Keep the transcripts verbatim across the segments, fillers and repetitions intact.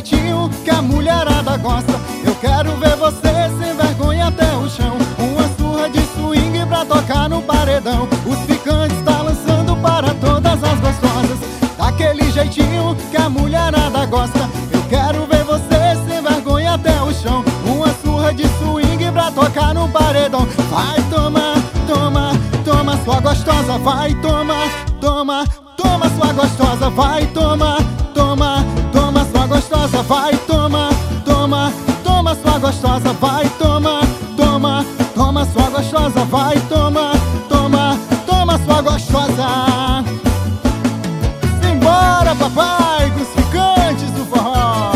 jeitinho que a mulherada gosta. Eu quero ver você sem vergonha até o chão. Uma surra de swing pra tocar no paredão. Os picantes tá lançando para todas as gostosas. Daquele jeitinho que a mulherada gosta. Eu quero ver você sem vergonha até o chão. Uma surra de swing pra tocar no paredão. Vai, toma, toma, toma sua gostosa. Vai, toma, toma, toma sua gostosa. Vai, toma, toma, toma sua gostosa. Vai, toma, toma, toma sua gostosa. Vai, toma, toma, toma sua gostosa. Vai, toma, toma, toma sua gostosa. Simbora, papai, com os ficantes do forró.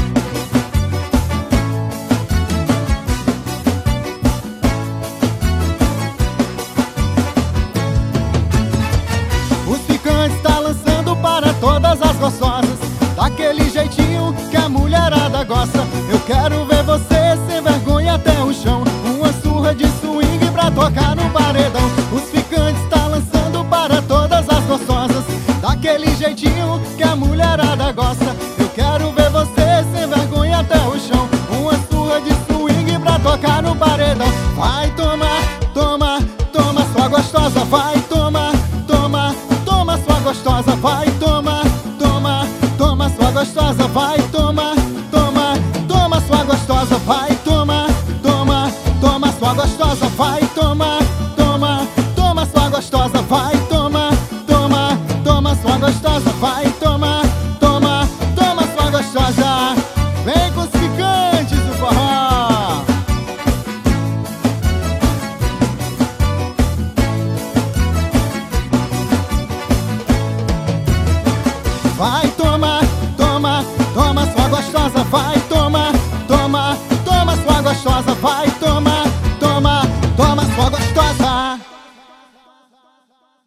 Os ficantes tá lançando para todas as gostosas. Daquele jeitinho que a mulherada gosta. Eu quero ver você sem vergonha até o chão. Uma surra de swing pra tocar no paredão. Os ficantes tá lançando para todas as gostosas. Daquele jeitinho que a mulherada gosta. Eu quero ver você sem vergonha até o chão. Uma surra de swing pra tocar no paredão. Vai, toma, toma, toma sua gostosa. Vai, toma, toma, toma sua gostosa. Vai, toma, toma, toma sua gostosa. Vai, toma, toma, toma sua gostosa. Vai, toma, toma, toma sua gostosa. Vai, toma.